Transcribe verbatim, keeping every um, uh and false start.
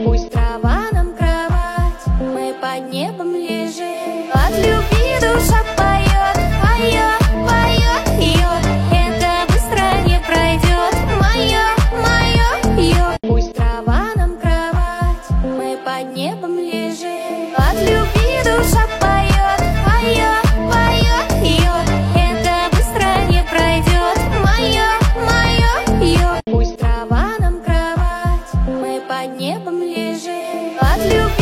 Пусть трава нам кровать, мы под небом лежим. От любви душа поет, поет, поет ее. Это быстро не пройдет, мое, мое ее. Пусть трава нам кровать, мы под небом лежим. От любви душа поет, поет, поет ее. Это быстро не пройдет, мое, мое ее. Пусть трава нам кровать, мы под небом лежим. От любви